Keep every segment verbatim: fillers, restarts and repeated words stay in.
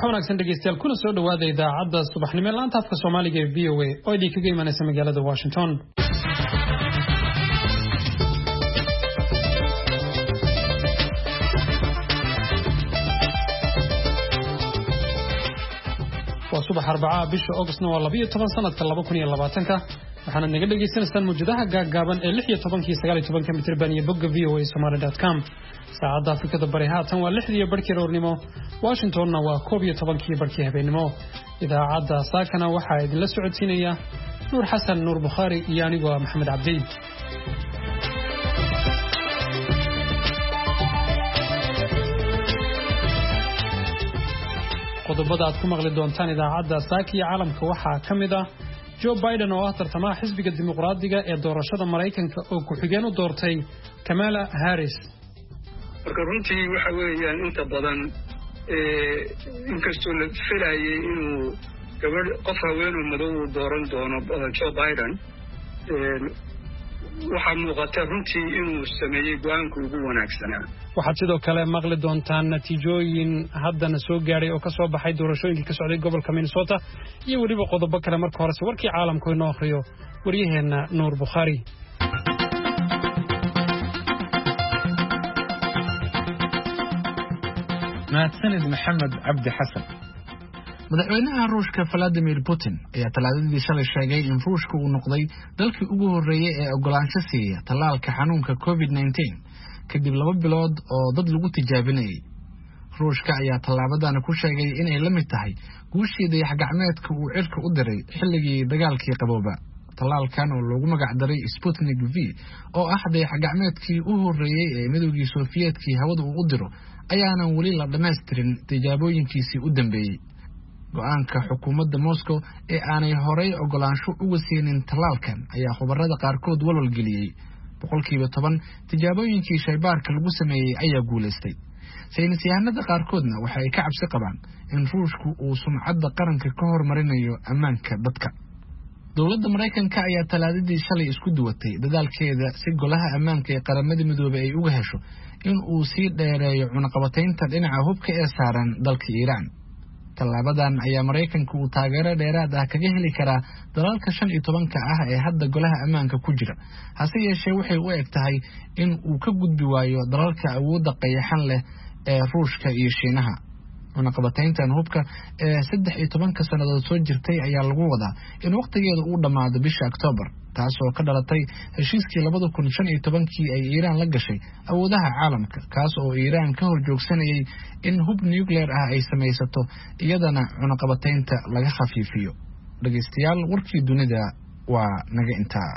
subax wanaagsan dhegeystayaal kuna soo dhawaada idaacadda subaxnimo laanta afka Soomaaliga ee V O A oo idin kaga imanaysa magaalada Washington. waa subax Arbacada bisha Augustna waa laba iyo toban sanadka laba kun iyo labaatan waxaana naga dhageysanaysaan muujadaha gaagaaban ee lix iyo toban iyo sagaal iyo toban mitir baan iyo bogga v o a somali dot com. saacadda Afrikada Bari haatan waa lix iyo barkii roornimo, Washingtonna waa koob iyo toban iyo barkii habeenimo. Idaacadda saakana waxaa idin la socodsiinaya Nuur Xasan Nuur Bukhari iyo anigu Maxamed Cabdi. qodobada aad ku maqli doontaan idaacadda saakiya caalamka waxaa ka mid ah Joe Biden oo ah tartamaha xisbiga dimuqraadiga ee doorashada Mareykanka oo ku xigeen u doortay Kamala Harris. marka runtii waxa weeyaan inta badan ee inkastoo la filayay inuu gabadh qof haween oo madow dooran doono Joe Biden ee waxaa muuqata runtii inuu sameeyay go'aanka ugu wanaagsanaa. waxaad sidoo kale maqli doontaan natiijooyin haddana soo gaaray oo ka soo baxay doorashooyinkii ka socday gobolka Minnesota iyo weliba qodobo kale. marka hore warkii caalamku inoo akhriyo waryaheena Nuur Bukhari. mahadsanid Maxamed Cabdi Xasan. madaxweynaha Ruushka Vladimir Putin ayaa talaadadii shalay sheegay in Ruushka uu noqday dalkii ugu horeeyay ee ogolaansho siiya tallaalka xanuunka COVID nineteen kadib laba bilood oo dad lagu tijaabinayay. Ruushka ayaa tallaabadan ku sheegay inay la mid tahay guushii dayax-gacmeedka uu cirka u diray xilligii dagaalkii qabooba. tallaalkan oo loogu magac daray Sputnik V oo ah dayax-gacmeedkii u horeeyay ee midowgii Sofiyeetkii hawada uu u diro ayaanan weli la dhammaystirin tijaabooyinkiisii u dambeeyay. go'aanka xukuumadda Moscow ee aanay horey ogolaansho uga siinin tallaalkan ayaa khubarada qaarkood walwal geliyay. boqolkiiba toban tijaabooyinkii shaybaarka lagu sameeyay ayaa guuleystay. saynis yahanada qaarkoodna waxa ay ka cabsi qabaan in Ruushku uu sumcadda qaranka ka hormarinayo ammaanka dadka. dowladda Mareykanka ayaa talaadadii shalay isku duwatay dadaalkeeda si golaha ammaanka ee qaramada midoobay ay uga hesho in uu sii dheereeyo cunaqabataynta dhinaca hubka ee saaran dalka Iiraan. tallaabadan ayaa Mareykanka uu taageero dheeraad ah kaga heli karaa dalalka shan iyo tobanka ah ee hadda golaha ammaanka ku jira. hase yeeshee waxay u eg tahay in uu ka gudbi waayo dalalka awoodda qayaxan leh ee Ruushka iyo Shiinaha. cunaqabatayntan hubka ee saddex iyo tobanka sannadood soo jirtay ayaa lagu wadaa in waqtigeeda uu dhamaado bisha October, taasoo ka dhalatay heshiiskii labada kun shan iyo tobankii ay Iiraan la gashay awoodaha caalamka, kaas oo Iiraan ka horjoogsanayay in hub nuclear ah ay samaysato iyadana cunaqabataynta laga khafiifiyo. dhageystayaal, warkii dunida waa naga intaa.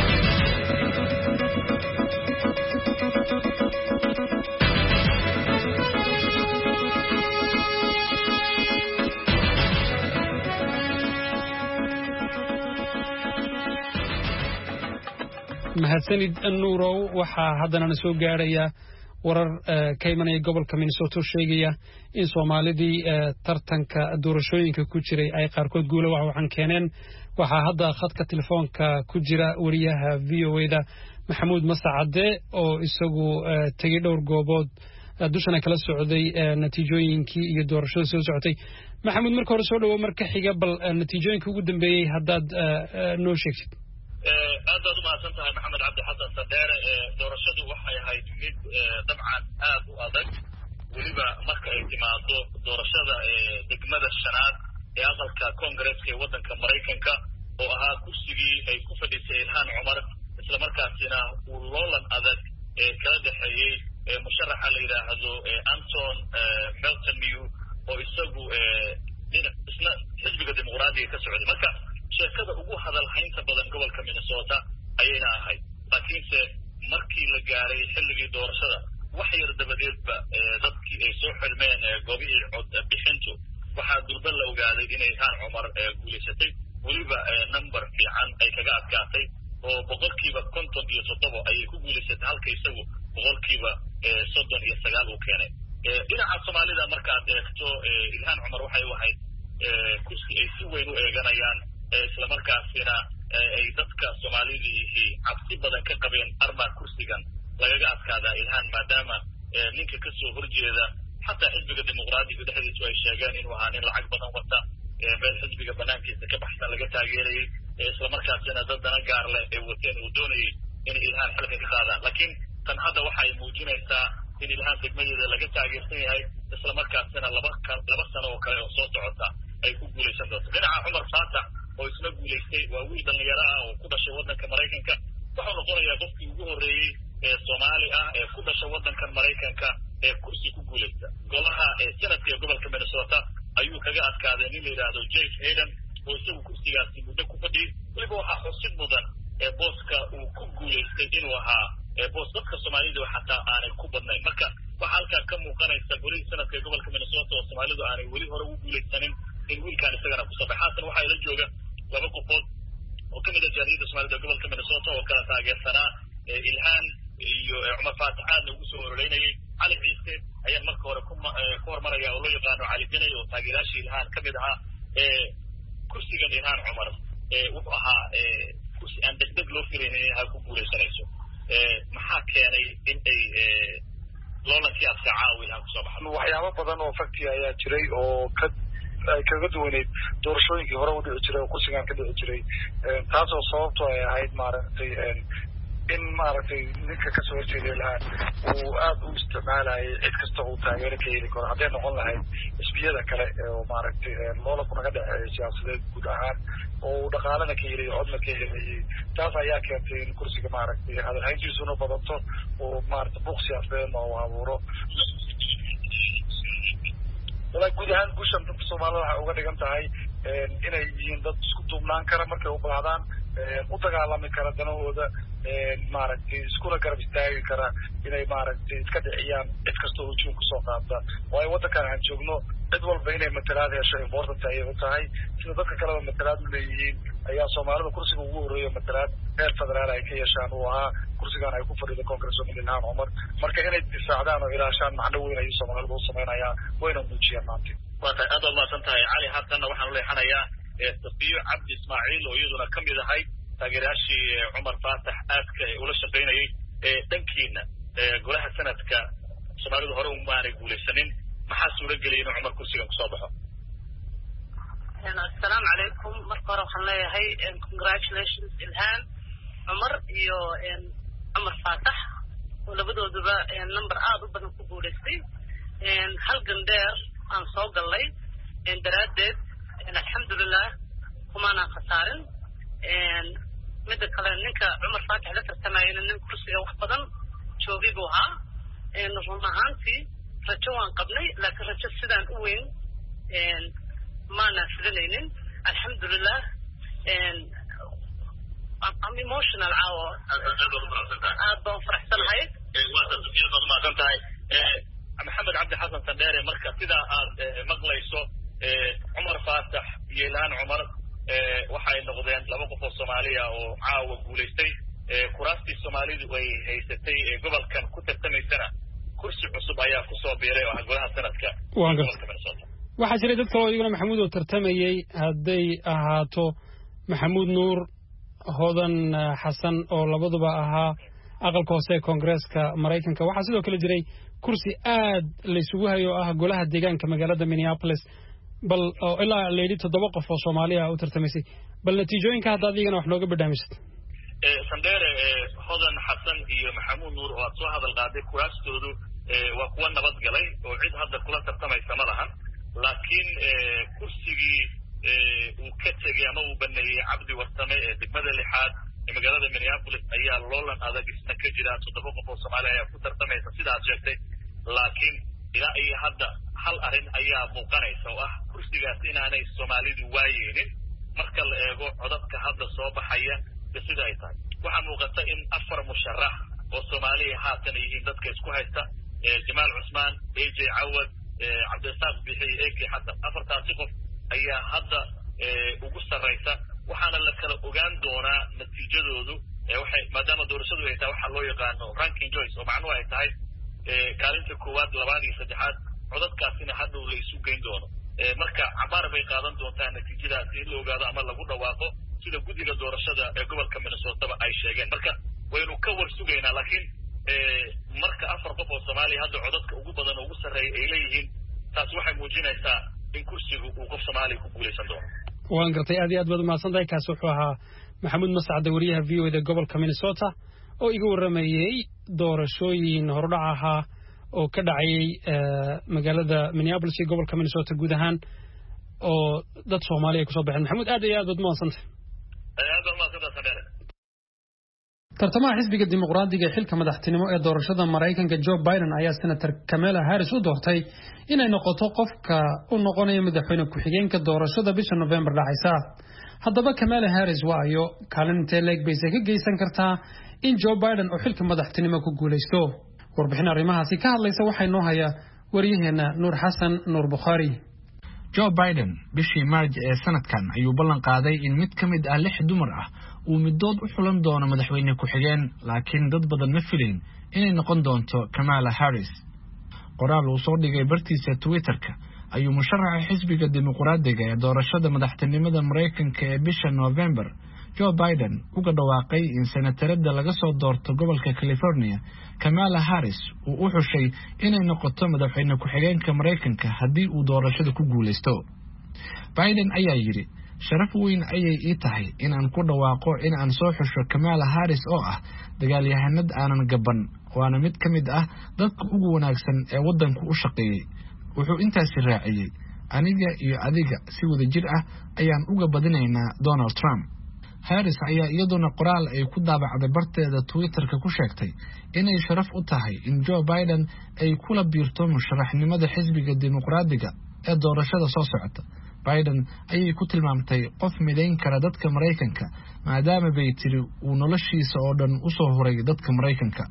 mahadsanid Nuurow. waxaa haddana soo gaaraya warar ka imanaya gobolka Minnesota sheegaya in Soomaalidii tartanka doorashooyinka ku jiray ay qaarkood guulo waxaan keeneen. waxaa hadda khadka telefoonka ku jira wariyaha V O A da Maxamuud Masacade oo isagu tagay dhowr goobood dushana kala socday natiijooyinkii iyo doorashada soo socotay. Maxamuud, marka hore soo dhawo, marka xiga bal natiijooyinka ugu dambeeyay haddaad noo sheegtid. aad baad u mahadsan tahay Maxamed Cabdi Xasan Sadeere. doorashadu waxay ahayd mid dabcan aad u adag, weliba marka ay timaado doorashada degmada shanaad ee aqalka Koongareeska ee waddanka Mareykanka oo ahaa kursigii ay ku fadhisay Ilhaan Cumar, isla markaasina uu loolan adag ee kala dhexeeyey musharaxa la yidhaahdo Anton Melton oo isagu isna xisbiga dimuqraadiga ka socday. marka sheekada ugu hadal haynta badan gobolka Minnesota ayayna ahayd, laakiinse markii la gaaray xilligii doorashada wax yar dabadeedba dadkii ay soo xilmeen goobihii cod bixintu waxaa durba la ogaaday inay Ilhaan Cumar guulaysatay, weliba number fiican ay kaga adkaatay oo boqolkiiba konton iyo toddoba ayay ku guulaysatay, halka isagu boqolkiiba soddon iyo sagaal uu keenay. dhinaca Soomaalida markaad eegto Ilhaan Cumar waxay u ahayd kursi ay si weyn u eeganayaan, isla markaasina ay dadka Soomaalidii cabsi badan ka qabeen arma kursigan lagaga adkaadaa Ilhaan, maadaama ninka ka soo horjeeda xataa xisbiga dimuqraadiga dhexdiisu ay sheegeen inuu ahaa nin lacag badan wata meel xisbiga banaankiisa ka baxsan laga taageerayay islamarkaasina dad dana gaar leh ay wateen uu doonayay inay ilhaan xilka ka qaadaan laakiin tan hadda waxay muujinaysaa in ilhaan degmadeeda laga taageersan yahay islamarkaasina laba laba sano oo kale oo soo socota ay ku guulaysan doonto dhinaca cumar faatax oo isna guulaystay waa wiil dhalinyaro ah oo ku dhashay waddanka maraykanka wuxuu noqonayaa qofkii ugu horreeyey ee soomaali ah ee ku dhashay waddankan maraykanka ee kursi ku guulaysta golaha senadka ee gobolka minnesota ayuu kaga adkaaday nin la yidhaahdo Jeff Hayden oo isagu kursigaasi muddo ku fadhiyey weliba waxaa xusid mudan ee booska uu ku guulaystay inuu ahaa boos dadka soomaalida xataa aanay ku badnayn marka waxaa halkaa ka muuqanaysa golihii sanadka ee gobolka minnesota oo soomaalidu aanay weli hore ugu guulaysanin in wiilkaan isagana ku sabay haatan waxaa ila jooga laba qofood oo ka mid ah jaaliyadda soomaalida ee gobolka minnesota oo kala taageersanaa ilhaan iyo cumar faatax aadna ugu soo ororeynayay cali ciise ayaan marka hore ku hormaraya oo loo yaqaano cali ganay oo taageerayaashii ilhaan ka mid ahaa kursigan ilhaan cumar wuxuu ahaa kursi aan degdeg loo filaynin inay ku guulaysanayso maxaa keenay in ay loolankii adka caawi ilhaan kusoo baxdo waxyaabo badan oo fakti ayaa jiray oo ka ay kaga duwaneyd doorashooyinkii hore u dhici jiray oo kursigan ka dhici jiray taasoo sababto ay ahayd maaragtay in maaragtay ninka kasoo horjeeday ilhaan uu aada u isticmaalayay cid kasta uu taageero ka heli karo hadday noqon lahayd xisbiyada kale oo maaragtay loola kunaga dhexeeya siyaasadeed guud ahaan oo uu dhaqaalana ka helay codna ka helayay taas ayaa keentay in kursiga maaragtay hadalhayntiisuna badato oo maaragtay buuq siyaasadeedna uu abuuro walaa guud ahaan guushan dadka soomaalida waxay uga dhigan tahay inay yihiin dad isku duubnaan kara markay u baahdaan u dagaalami kara danahooda maaragtay iskuna garab istaagi kara inay maaragtay iska dhiciyaan cid kasta oo juun kusoo qaata waayo waddankan aan joogno cid walba inay matalaad hesho important ayay u tahay sida dadka kaleba matalaad u leeyihiin ayaa soomaalida kursiga ugu horreeya matalaad reer federaal ay ka yeeshaan uu ahaa kursigan ay ku fadhido congresswoman ilhaan cumar marka inay difaacdaan oo ilaashaan macno weyn ayuu soomaalida u samaynayaa wayna muujiyaan maanta waa tahay aad umaasan tahay cali hatanna waxaan u leexanayaa safiyo cabdi ismaaciil oo iyaduna ka mid ahay taageerayaashii cumar faatax aadka ula shaqaynayay dhankiina golaha sanadka soomaalidu hore umaanay guulaysanin maxaa suura geliyay inuu cumar kursigan kusoo baxo assalaamu calaykum marka hore waxaan leeyahay congratulations ilhaan cumar iyo cumar faatax oo labadooduba number aada u badan ku guulaystay halgan dheer aan soo gallay daraaddeed alxamdulilah kumaanaan khasaarin midda kale ninka cumar faatax la tartamayana nin kursiga wax badan joogay buu ahaa run ahaantii rajo waan qabnay laakiin rajo sidaan u weyn maanaan filanaynin alxamdulilah am emotional caawo aad baan faraxsanahay maasan tahay maxamed cabdi xasan sandheere marka sidaa aad maqlayso cumar faatax iyo ilhaan cumar waxay noqdeen laba qof oo soomaaliya oo caawa guulaystay kuraastii soomaalidu ay haysatay gobolkan ku tartamaysana kursi cusub ayaa kusoo biiray oo ah golaha sanadka gobolka minnesota waxaa jiray dad kale oo iyaguna maxamuud oo tartamayey hadday ahaato maxamuud nuur hodan xasan oo labaduba ahaa aqalka hoose ee koongareeska maraykanka waxaa sidoo kale jiray kursi aad laysugu hayo oo ah golaha deegaanka magaalada minneapolis bal oo ilaa layidhi toddoba qof oo soomaaliya u tartamaysay bal natiijooyinka haddaad iyagana wax nooga badhaamisad sandheere hodan xasan iyo maxamuud nuur oo aad soo hadal qaaday kuraastoodu waa kuwa nabad galay oo cid hadda kula tartamaysa ma lahan laakiin kursigii uu ka tegey ama uu baneeyey cabdi warsame ee degmada lixaad ee magaalada minneapolis ayaa loolan adag isna ka jira toddoba qof oo soomaaliya ayaa ku tartamaysa sidaad sheegtay laakiin ilaa iyo hadda hal arrin ayaa muuqanaysa oo ah kursigaas inaanay soomaalidu waayeenin marka la eego codadka hadda soo baxaya iyo sida ay tahay waxaa muuqata in afar musharax oo soomaaliya haatan yihiin dadka isku haysta jamaal cusmaan a j cawad cabdirasaaq bixiy eki xasan afartaasi qof ayaa hadda ugu sarraysa waxaana la kala ogaan doonaa natiijadoodu waxay maadaama doorashadu ay tahay waxaa loo yaqaano ranking joyce oo macnuhu ay tahay kaalinta koowaad labaad iyo saddexaad codadkaasina hadhow la isu geyn doono marka cabaar bay qaadan doontaa natiijadaasi in la ogaado ama lagu dhawaaqo sida guddiga doorashada ee gobolka minnesotaba ay sheegeen marka waynu ka war sugaynaa laakiin marka afar qof oo Soomaaliya hadda codadka ugu badan ugu sareeyay ay leeyihiin taas waxay muujinaysaa in kursigu uu qof Soomaali ku guuleysan doono waan gartay aad iyo aad baad mahadsantahay kaas wuxuu ahaa maxamuud mascad wariyaha V O A da gobolka Minnesota oo iga waramayay doorashooyin hordhac ahaa oo ka dhacay magaalada Minneapolis ee gobolka Minnesota guud ahaan oo dad Soomaaliya ku soo baxeen maxamuud aad iyo aad baad mahadsantahay aad baad mahadsantahay tartamaha xisbiga dimuqraadiga ee xilka madaxtinimo ee doorashada Mareykanka Joe Biden ayaa senator Kamala Harris u doortay inay noqoto qofka u noqonaya madaxweyne ku-xigeenka doorashada bisha November dhacaysa haddaba Kamala Harris waa ayo kaalintee leeg bay ka geysan kartaa in Joe Biden uu xilka madaxtinimo ku guuleysto warbixin arrimahaasi ka hadlaysa waxay noo haya wariyaheena Nuur Xasan Nuur Bukhari Joe Biden bishii March ee sanadkan ayuu ballan qaaday in mid ka mid ah lix dumar ah uu midood u xulan doono madaxweyne ku-xigeen laakiin dad badan ma filayn inay noqon doonto Kamala Harris qoraal uu soo dhigay bartiisa Twitter-ka ayuu musharaxa xisbiga dimuqraadiga ee doorashada madaxtinimada Mareykanka ee bisha November Joe Biden uga dhawaaqay in senatarada laga soo doorto gobolka California Kamala Harris uu u xushay inay noqoto madaxweyne ku-xigeenka Mareykanka haddii uu doorashada ku guuleysto Biden ayaa yiri sharaf weyn ayay ii tahay in aan ku dhawaaqo in aan soo xusho Kamala Harris oo ah dagaalyahanad aanan gaban waana mid ka mid ah dadka ugu wanaagsan ee wadanku u shaqeeyay wuxuu intaas raaciyay aniga iyo adiga si wada jir ah ayaan uga badinaynaa Donald Trump Harris ayaa iyaduna qoraal ay ku daabacday barteeda Twitter-ka ku sheegtay inay sharaf u tahay in Joe Biden ay kula biirto musharaxnimada xisbiga dimuqraadiga ee doorashada soo socota Biden ayay ku tilmaamtay qof midayn kara dadka Mareykanka maadaama bay tiri uu noloshiisa oo dhan u soo horay dadka Mareykanka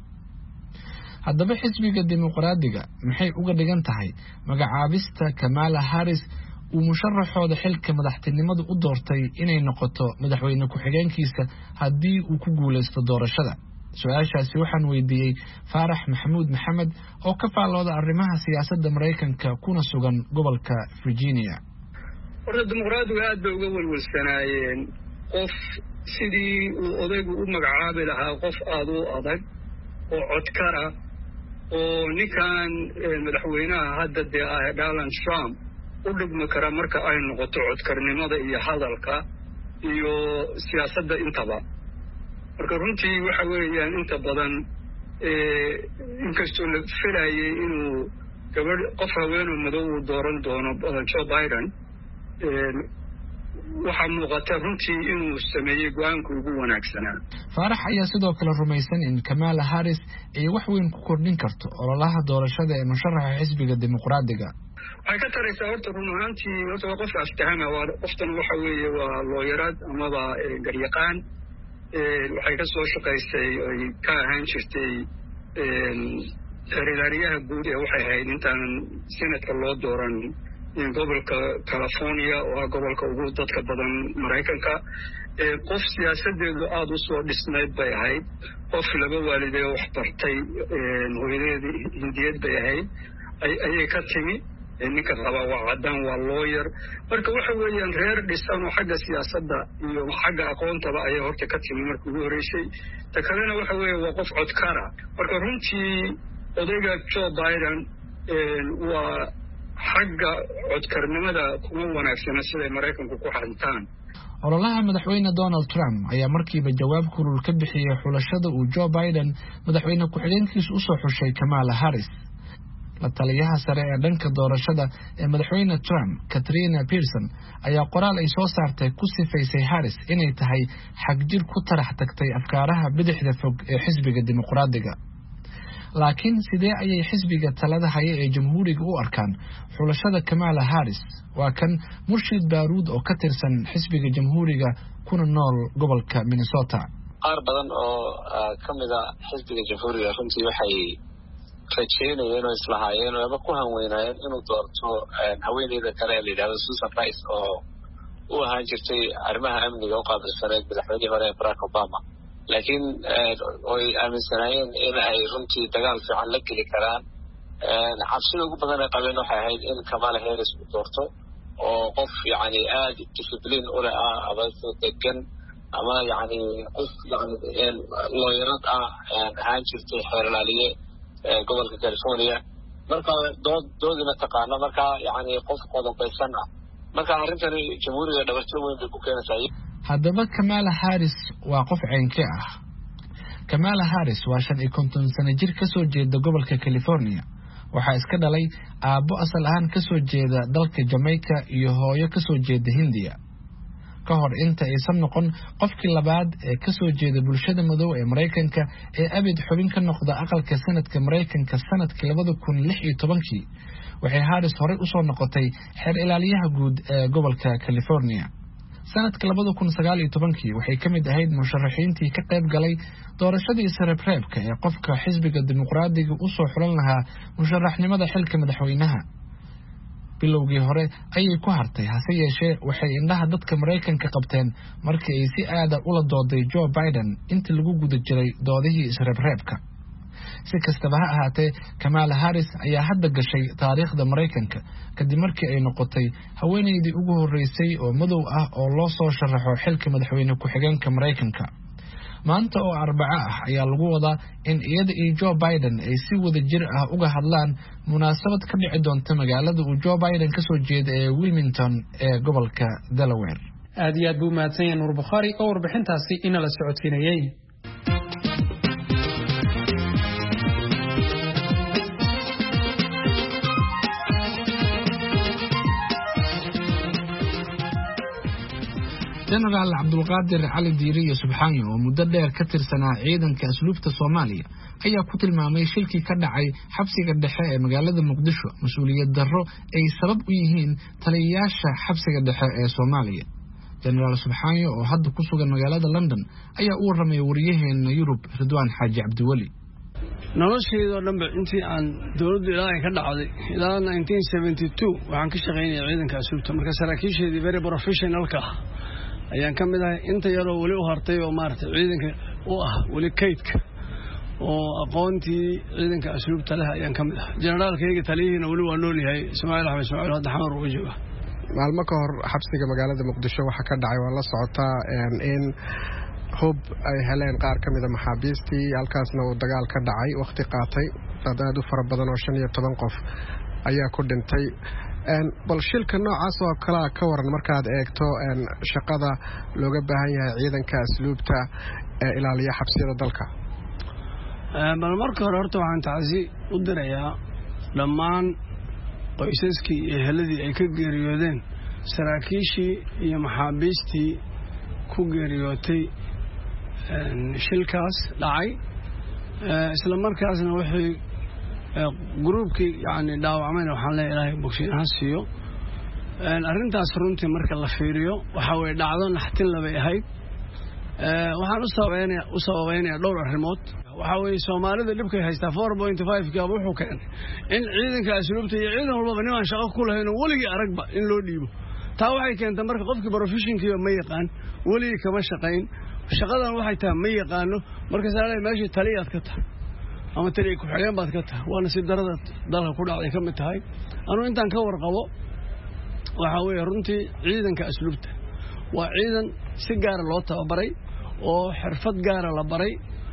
haddaba xisbiga dimuqraadiga maxay uga dhigan tahay magacaabista Kamala Harris uu musharaxooda xilka madaxtinimada u doortay inay noqoto madaxweyne ku-xigeenkiisa haddii uu ku guuleysto doorashada su-aashaasi waxaan weydiiyey Faarax Maxamuud Maxamed oo ka faalooda arrimaha siyaasadda Mareykanka kuna sugan gobolka Virginia horta dimuqraadigu aad bay uga walwalsanaayeen qof sidii uu odaygu u magacaabi lahaa qof aad u adag oo codkara oo ninkan madaxweynaha hadda dee ah Donald Trump u dhigmi kara marka ay noqoto codkarnimada iyo hadalka iyo siyaasadda intaba marka runtii waxa weeyaan inta badan inkastoo la filayay inuu gabadh qof haween oo madow uu dooran doono Joe Biden waxaa muuqata runtii inuu sameeyey go-aanka ugu wanaagsanaa Faarax ayaa sidoo kale rumaysan in Kamala Harris ay wax weyn ku kordhin karto ololaha doorashada ee musharaxa xisbiga dimuqraadiga waxay ka taraysaa horta run ahaantii horta waa qofka aftahama waa qoftan waxa weeye waa looyarad amaba garyaqaan waxay ka soo shaqaysay ay ka ahaan jirtay xiriiryaha guud ee waxay ahayd intaan senatka loo dooran gobolka California oo ah gobolka ugu dadka badan Mareykanka qof siyaasadeedu aad u soo dhisnayd bay ahayd qof laba waalidee wax bartay hooyadeedii hindiyad bay ahayd ayay ka timi ninka qaba waa cadaan waa lawyer marka waxa weeyaan reer dhisan oo xagga siyaasadda iyo xagga aqoontaba ayay horta ka timi markii ugu horeysay ta kalena waxa weeye waa qof codkara marka runtii odayga Joe Biden waa xagga codkarnimada kuma wanaagsana sida Mareykanku ku xantaan ololaha madaxweyne Donald Trump ayaa markiiba jawaab kulul ka bixiyay xulashada uu Joe Biden madaxweyne ku-xigeenkiisa u soo xushay Kamala Harris la taliyaha sare ee dhanka doorashada ee madaxweyne Trump Katrina Pearson ayaa qoraal ay soo saartay ku sifaysay Harris inay tahay xagjir ku tarax tagtay afkaaraha bidixda fog ee xisbiga dimuqraadiga laakiin sidee ayay xisbiga talada haya ee jamhuuriga u arkaan xulashada Kamala Harris waa kan Murshid Baruud oo ka tirsan xisbiga jamhuuriga kuna nool gobolka Minnesota qaar badan oo kamid ah xisbiga jamhuuriga runtii waxay rajeynayeen oo islahaayeen oo ku hanweynayeen inuu doorto haweeneyda kale ee la yidhaahdo Susan Rice oo u ahaan jirtay arrimaha amniga u qaabilsaneyd madaxweynihii hore Barack Obama laakiin way aaminsanaayeen in ay runtii dagaal fiican la geli karaan cabsida ugu badan ay qabeen waxay ahayd in Kamala Harris uu doorto oo qof yacni aad discipline u leh ah ama degan ama yacni qof yacni looyarad ah ahaan jirtay xeerlaaliye gobolka California marka dood doodina taqaana marka yani qof qodobeysan ah marka arrintan jamhuuriga dhabarjo weyn bay ku keenaysaa. haddaba Kamala Harris waa qof ceenke ah. Kamala Harris waa shan iyo konton sano jir ka soo jeeda gobolka California. waxaa iska dhalay aabbo asal ahaan ka soo jeeda dalka Jamaica iyo hooyo ka soo jeeda Hindiya. ka hor inta aysan noqon qofkii labaad ee ka soo jeeda bulshada madow ee Mareykanka ee abid xubin ka noqda aqalka sanadka Mareykanka sanadkii labada kun lix iyo tobankii waxay Harris hore u soo noqotay xeer ilaaliyaha guud ee gobolka California. sanadka labada kun sagaal iyo tobankii waxay ka mid ahayd musharaxiintii ka qayb galay doorashadii sareebreebka ee qofka xisbiga dimuqraadiga u soo xulan lahaa musharaxnimada xilka madaxweynaha. bilowgii hore ayay ku hartay hase yeeshee waxay indhaha dadka Mareykanka qabteen markii ay si aad ah ula dooday Joe Biden intii lagu guda jiray doodihii sareebreebka. si kastaba ha ahaatee Kamala Harris ayaa hadda gashay taariikhda Mareykanka kadib markii ay noqotay haweeneydii ugu horeysay oo madow ah oo loo soo sharaxo xilka madaxweyne ku-xigeenka Mareykanka. maanta oo Arbaco ah ayaa lagu wadaa in iyada iyo Joe Biden ay si wada jir ah uga hadlaan munaasabad ka dhici doonta magaalada uu Joe Biden ka soo jeeda ee Wilmington ee gobolka Delaware. aad iyo aad buu mahadsan yahay Nuur Bukhari oo warbixintaasi ina la socodsiinayay. General Abdulqaadir Cali Diiriye Subxaani oo muddo dheer ka tirsanaa ciidanka asluubta Soomaaliya ayaa ku tilmaamay shilkii ka dhacay xabsiga dhexe ee magaalada Muqdisho mas'uuliyad darro ay sabab u yihiin taliyayaasha xabsiga dhexe ee Soomaaliya. General Subxaani oo hadda ku sugan magaalada London ayaa u waramay wariyaheena Yurub Ridwaan Xaaji Cabdiwali. noloshayda dhanba intii aan dawladda ilaahay ka dhacday ilaa nineteen seventy-two waxaan ka shaqeynayay ciidanka asluubta marka saraakiisheedii very professionalka ah ayaan ka mid ahay inta yaroo weli u hartay oo maaragtay ciidanka u ah weli kaydka oo aqoontii ciidanka asluubta leh ayaan ka mid ahay. generaalkayga taliyihiina weli waa nool yahay Ismaaciil Axmed Ismaaciil hadda xamar uga jooga. maalmo ka hor xabsiga magaalada Muqdisho waxa ka dhacay waa la socotaa in hub ay heleen qaar ka mid ah maxaabiistii halkaasna uu dagaal ka dhacay waqti qaatay dad aad u fara badan oo shan iyo toban qof ayaa ku dhintay. bal shilka noocaas oo kala ka waran markaad eegto shaqada looga baahan yahay ciidanka asluubta ee ilaaliya xabsiyada dalka. bal marka hore horta waxaan tacsi u dirayaa dhammaan qoysaskii iyo eheladii ay ka geeriyoodeen saraakiishii iyo maxaabiistii ku geeriyootay shilkaas dhacay isla markaasna waxay gruubkii yani dhaawacmayna waxaan leeyahay ilaahay bogsiin ha siiyo. arrintaas runtii marka la fiiriyo waxa way dhacdo naxtin labay ahayd. waxaan u sababeynaya u sababeynaya dhowr arrimood. waxa weeye Soomaalida dhibkay haystaa four point five ka wuxuu keenay in ciidanka asluubta iyo ciidan walba niman shaqo ku lahayn oo waligii aragba in loo dhiibo. taa waxay keentay marka qofkii professionkiiba ma yaqaan waligii kama shaqayn shaqadan waxay tahay ma yaqaano marka saaray meeshii taliyaad ka tahay ama taliye ku xigeen baad ka tahay waana si darada dalka ku dhacday ka mid tahay. anu intaan ka warqabo waxa weeye runtii ciidanka asluubta waa ciidan si gaar loo tababaray oo xirfad gaar la baray.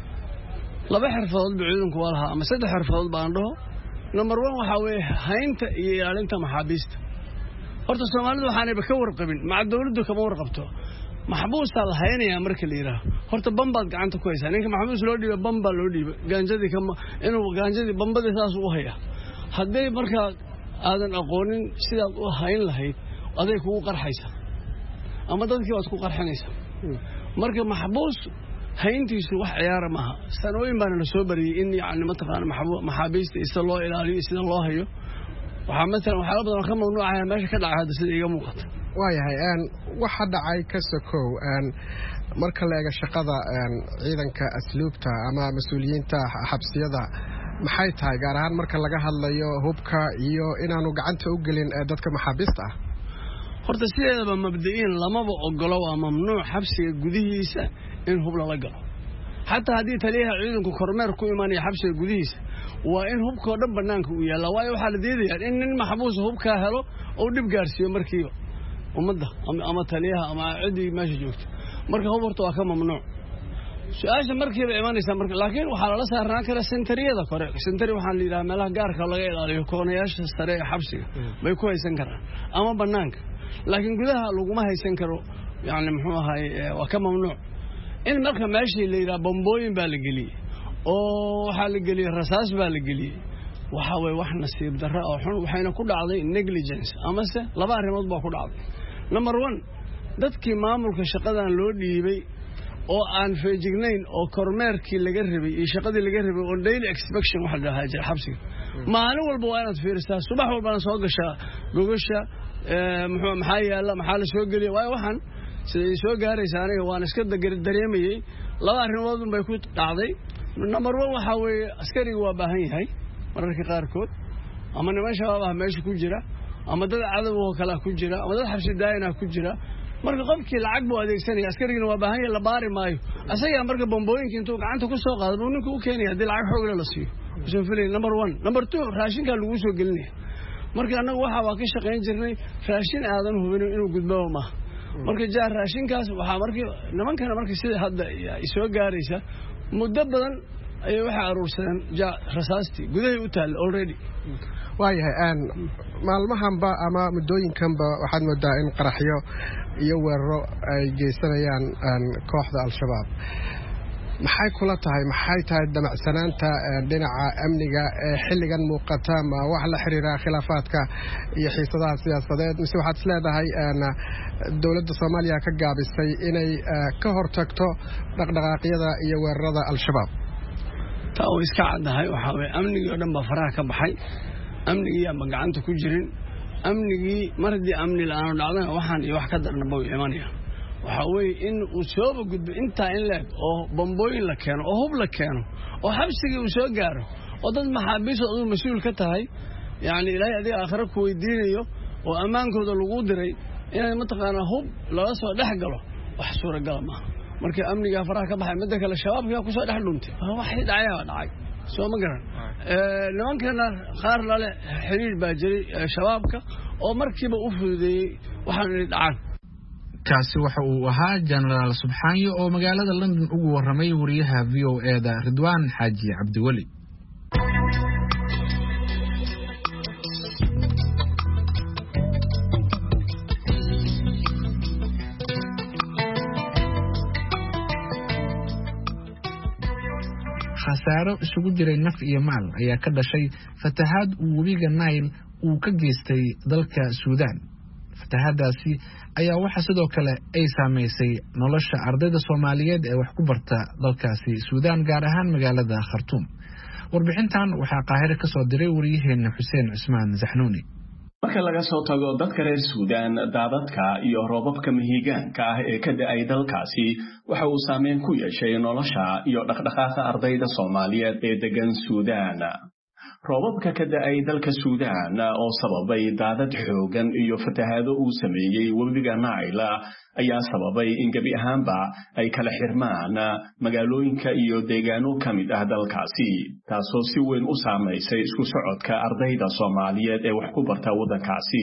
laba xirfadood buu ciidanku walaha ama saddex xirfadood baan dhaho. number one waxa weeye haynta iyo ilaalinta maxaabiista. horta Soomaalidu waxaanayba ka warqabin ma dawladdu kama warqabto maxbuus la haynaya marka la yiraahdo horta bambaad gacanta ku haysaa ninka maxbuus loo dhiibay bamba loo dhiibay gaanjadii kama inuu gaanjadii bambada saas u haya haddii marka aadan aqoonin sidaad u hayn lahayd aday kugu qarxaysa ama dadkii waad ku qarxinaysaa. marka maxbuus hayntiisu wax ciyaar ma aha. sanooyin baan la soo bariyay in yaani mataqaan maxaabiista isa loo ilaaliyo sida loo hayo waxa mesela waxa badan ka mamnuucaya meesha ka dhacay hadda sida iga muuqata. waayahay aan waxa dhacay ka sokow aan marka la eego shaqada ciidanka asluubta ama mas'uuliyiinta xabsiyada maxay tahay gaar ahaan marka laga hadlayo hubka iyo inaanu gacanta u gelin dadka maxaabiista ah. horta sideedaba mabda'in lamaba ogolo waa mamnuuc xabsiga gudihiisa in hub la galo. xataa haddii taliyaha ciidanku kormeer ku imaanaya xabsiga gudihiisa waa in hubka oo dhan banaanka u yaala waayo waxa la diidayaa in nin maxbuus hubka helo oo dib gaarsiyo markiiba ummadda ama taliyaha ama cidii meesha joogta. marka hub horta waa ka mamnuuc. su-aasha markiiba imanaysaa marka laakiin waxaa lala saarnaan kara sentariyada kore sentari waxaa la yidhaha meelaha gaarka laga ilaaliyo koonayaasha sare ee xabsiga bay ku haysan karaan ama banaanka laakiin gudaha laguma haysan karo yani muxuu ahay waa ka mamnuuc in marka meeshii la yidhaha bombooyin baa la geliyey oo waxaa la geliyey rasaas baa la geliyey waxa way wax nasiib darro oo xun waxayna ku dhacday negligence amase laba arrimood baa ku dhacday number one dadkii maamulka shaqadan loo dhiibay oo aan feejignayn oo kormeerkii laga rabay iyo shaqadii laga rabay oo daily inspection waxa la dhahaa jir xabsiga maalin walba waa inaad fiirisaa subax walbana soo gashaa gogasha muxuu maxaa yaala maxaa la soo geliyay waayo waxaan siday soo gaaraysaa aniga waan iska dareemayay laba arrimood bay ku dhacday number one waxa weeye askariga waa baahan yahay mararka qaarkood ama niman shabaab ah meesha ku jira ama dad cadow oo kale ku jira ama dad xabsi daayina ku jira marka qofkii lacag buu adeegsanaya askarigina waa baahan yahay la baari maayo asaga marka bombooyinka intuu gacanta ku soo qaado uu ninku u keenaya hadii lacag xoog la siiyo soo filay number one number two raashinka lagu soo gelinaya marka anagu waxa waa ka shaqeyn jirnay raashin aadan hubin inuu gudbo ma marka jaar raashinkaas waxa markii nimankana markii sida hadda ay soo gaaraysa muddo badan ay waxa aruursadeen ja rasaasti gudahay u taal already waayahay aan maalmahanba ama muddooyinkanba waxaad moodaa in qaraxyo iyo weeraro ay geysanayaan kooxda al-shabaab maxay kula tahay maxay tahay damacsanaanta dhinaca amniga ee xilligan muuqata ma wax la xiriira khilaafaadka iyo xiisadaha siyaasadeed mise waxaad isleedahay dowladda Soomaaliya ka gaabisay inay ka hortagto dhaqdhaqaaqyada iyo weerarada al-shabaab taa oo iska cadahay waxa way amniga oo dhan ba faraha ka baxay amniga ama gacanta ku jirin amnigii markii amni la'aan dhacday waxaan iyo wax ka darna buu imanaya waxa way in uu soo gudbo inta in leeg oo bombooyin la keeno oo hub la keeno oo xabsiga uu soo gaaro oo dad maxaabiis oo mas'uul ka tahay yaani ilaahay adiga aakhira ku weydiinayo oo amaankooda lagu diray inay mataqaana hub laga soo dhax galo wax suuragal ma markii amniga faraha ka baxay mid kale shabaabka ku soo dhax dhuntay wax dhacay dhacay soo ma garan ee nimankana qaar lale xiriir baa jiray shabaabka oo markiiba u fududeeyay waxaan dhacaan kaasi waxa uu ahaa General Subxaanyo oo magaalada London ugu waramay wariyaha V O A da Ridwaan Xaaji Cabdiwali khasaaro isugu jiray naf iyo maal ayaa ka dhashay fatahaad uu webiga Nile uu ka geystay dalka Suudaan fatahaadaasi ayaa waxa sidoo kale ay saameysay nolosha ardayda Soomaaliyeed ee wax ku barta dalkaasi Suudaan gaar ahaan magaalada Khartoum warbixintan waxa Qaahire ka soo diray wariyaheena Xuseen Cusmaan Zaxnuuni marka laga soo tago dadka reer Suudaan daadadka iyo roobabka mihigaanka ah ee ka da'ay dalkaasi waxa uu saameyn ku yeeshay nolosha iyo dhaqdhaqaaqa ardayda Soomaaliyeed ee degan Suudaan roobabka ka da'ay dalka Suudaan oo sababay daadad xoogan iyo fatahaado uu sameeyay webiga Nile ayaa sababay in gabi ahaanba ay kala xirmaan magaalooyinka iyo deegaano kamid ah dalkaasi taasoo si weyn u saameysay isku socodka ardayda Soomaaliyeed ee wax ku barta wadankaasi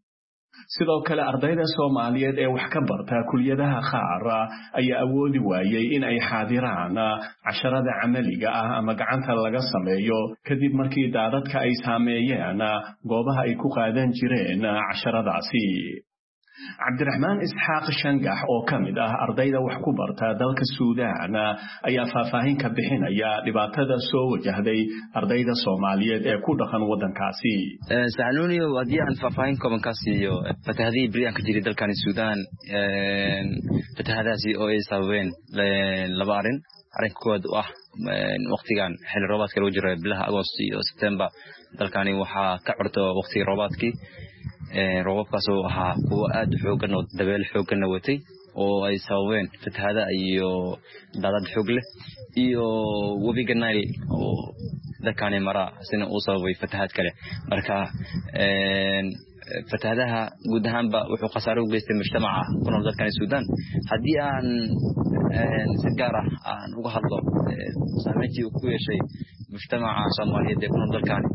sidoo kale ardayda Soomaaliyeed ee wax ka barta kulliyadaha qaar ayaa awoodi waayay in ay xaadiraan casharada amaliga ah ama gacanta laga sameeyo kadib markii daadadka ay saameeyeen goobaha ay ku qaadan jireen casharadaasi Cabdiraxmaan Isxaaq Shangax oo kamid ah ardayda wax ku barta dalka Suudaan ayaa faahfaahin ka bixinaya dhibaatada soo wajahday ardayda Soomaaliyeed ee ku dhaqan wadankaasi ee Saxnuuni wadii aan faahfaahin kooban ka siiyo fatahaadii bariyanka jiray dalkan Suudaan ee fatahaadaasi oo ay sababeen laba arin arin kood ah waqtigan xilli roobaadka lagu jiro bilaha Agosto iyo September dalkani waxa ka curto waqtiga roobaadkii ee roobabkaas oo ahaa kuwa aad xoogan oo dabeel xoogan watay oo ay sababeen fatahaada iyo daadad xoog leh iyo webiga Nile oo dalkani mara sina uu sababay fatahaad kale marka ee fatahaadaha guud ahaanba wuxuu khasaaro u geystay mujtamaca ku nool dalkan Suudaan hadii aan si gaar ah aan uga hadlo saameyntii uu ku yeeshay mujtamaca Soomaaliyeed ee ku nool dalkan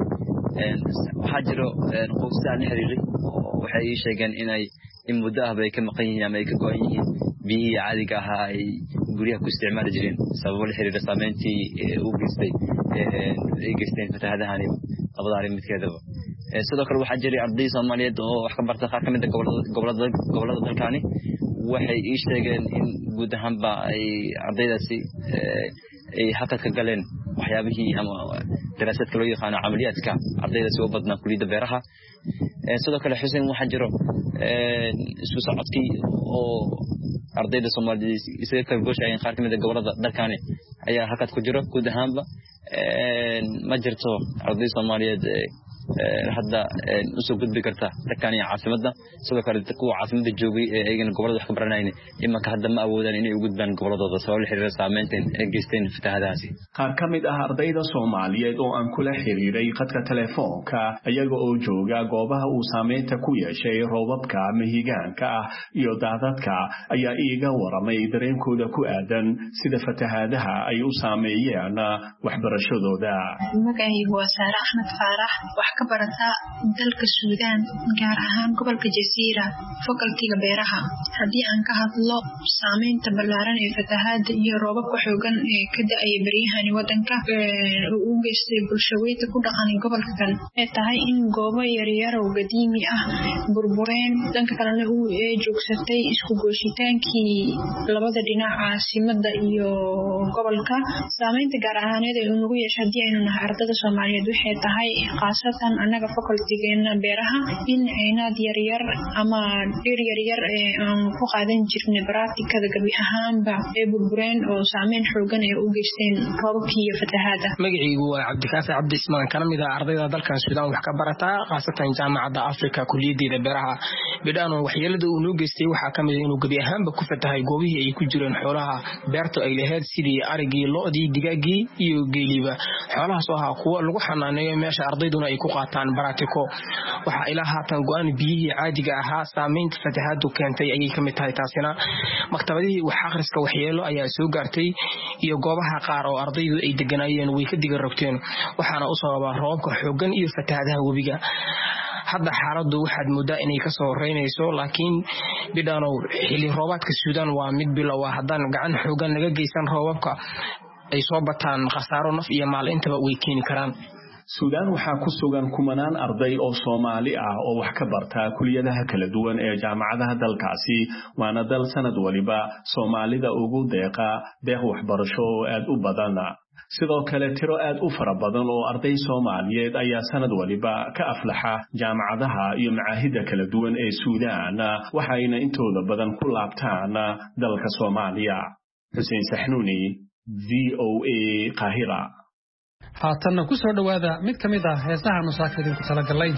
waxaa jiro qoysas la xiriiray waxay sheegeen inay in muddo ah bay ka maqan yihiin ama ay ka go'an yihiin biyihii caadiga ah ay guryaha ku isticmaali jireen sababo la xiriira saameyntii uu geystay ay geysteen fatahaadahani labada arrin midkeedaba sidoo kale waxaa jiray arday Soomaaliyeed oo wax ka barta qaar ka mid ah gobolada gobolada dalkani waxay ii sheegeen in guud ahaanba ay ardaydaasi ay hakad ka galeen waxyaabihii ama daraasadka loo yaqaan amaliyaadka ardaydaasi oo badnaa kulliyada beeraha sidoo kale xuseen waxaa jiro isku socodkii oo ardayda Soomaaliyeed isaga ka gooshaayeen qaar ka mid ah gobolada dalkani ayaa hakad ku jiro guud ahaanba ma jirto arday Soomaaliyeed hadda usoo gudbi karta dalkani caasimada sidoo kale kuwa caasimada joogay ee ayagana gobolada wax ka baranayeen imanka hadda ma awoodaan inay u gudbaan goboladooda sabab la xiriira saameynta ay geysteen fatahaadaasi qaar ka mid ah ardayda Soomaaliyeed oo aan kula xiriiray khadka telefoonka ayaga oo jooga goobaha uu saameynta ku yeeshay roobabka mihigaanka ah iyo daadadka ayaa iiga waramay dareenkooda ku aadan sida fatahaadaha ay u saameeyeen waxbarashadooda. magacaygu waa Saara Axmed Faarax wax ka barata dalka Suudaan gaar ahaan gobolka Jasiira fakultiga beeraha. haddii aan ka hadlo saameynta ballaaran ee fatahaada iyo roobabka xoogan ee ka da'ay baryahan wadanka uu geystay bulshooyinka ku dhaqan gobolkan ee tahay in goobo yaryar oo qadiimi ah burbureen danka kalena uu ee joogsatay isku gooshitaankii labada dhinac caasimada iyo gobolka. saameynta gaar ahaaneed ee uu nagu yeeshay haddii aynu nahay ardayda Soomaaliyeed waxay tahay qaasatan anaga fakultigeena beeraha in aynaad yaryar ama dhir yaryar ee aan ku qaadan jirnay baraatikada gabi ahaanba ee burbureen oo saameyn xoogan ee u geysteen roobabkii iyo fatahaada. magacaygu waa Cabdikaafi Cabdi Ismaan kana mid ah ardayda dalkan Suudaan wax ka barata qaasatan jaamacadda Afrika kulliyadda beeraha. bidhaan waxyeelada uu noo geystay waxa kamid ah inuu gabi ahaanba ku fatahay goobihii ay ku jireen xoolaha beerta ay lahayd sidii arigii lo'dii digaagii iyo geeliba. xoolahaas oo ah kuwa lagu xanaaneeyo meesha ardayduna ay ku qaataan baraatiko. waxa ilaa haatan go'aan biyihii caadiga ahaa saameynta fatahaadu keentay ayay kamid tahay taasina. maktabadihii wax akhriska waxyeelo ayaa soo gaartay iyo goobaha qaar oo ardaydu ay deganayeen way ka diga rogteen waxaana u sababa roobka xoogan iyo fatahaadaha webiga. hadda xaaladdu waxaad moodaa inay ka soo horeynayso laakiin bidhaanow xilli roobaadka Suudaan waa mid bilow ah haddaan gacan xoogan laga geysan roobabka ay soo bataan khasaaro naf iyo maal intaba way keeni karaan. Suudaan waxaa ku sugan kumanaan arday oo Soomaali ah oo wax ka barta kulliyadaha kala duwan ee jaamacadaha dalkaasi waana dal sanad waliba Soomaalida ugu deeqa deeq waxbarasho oo aad u badan. sidoo kale tiro aad u fara badan oo arday Soomaaliyeed ayaa sanad waliba ka aflaxa jaamacadaha iyo macaahidda kala duwan ee Suudaan waxayna intooda badan ku laabtaan dalka Soomaaliya. Xuseen Saxnuuni V O A Qaahira. haatanna ku soo dhawaada mid ka mid ah heesaha musaakidin ku talagalay.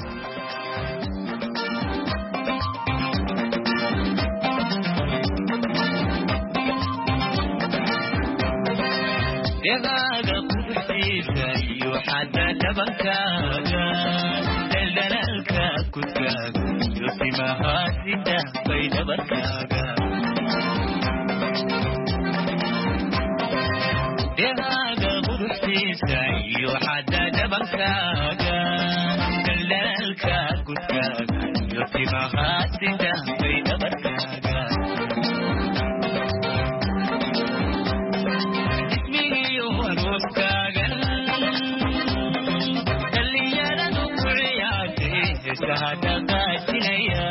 Yagaaga qurxiisa iyo xadda dhabankaaga daldalaalka kudkaaga iyo timahaasida bay dhabarkaaga yagaaga qurxiisa iyo xadda dhabankaaga daldalaalka kudkaaga iyo timahaasida bay dhabarkaaga Sahada qatinaya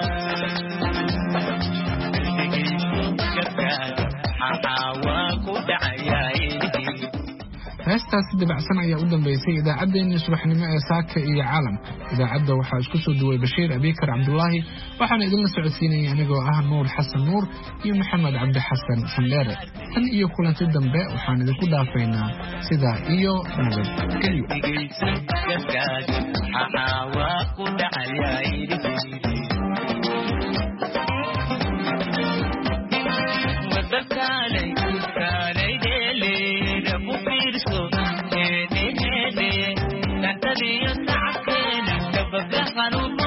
heestaasi dabacsan ayaa u dambeysay idaacaddeenii subaxnimo ee saaka iyo caalam. idaacadda waxaa isku soo duway Bashiir Abikar Cabdullaahi waxaana idinla socodsiinaya anigoo ah Nuur Xasan Nuur iyo Maxamed Cabdi Xasan Sandheere. tan iyo kulanti dambe waxaan idinku dhaafaynaa sidaa iyo nabadgelyo. Thank you.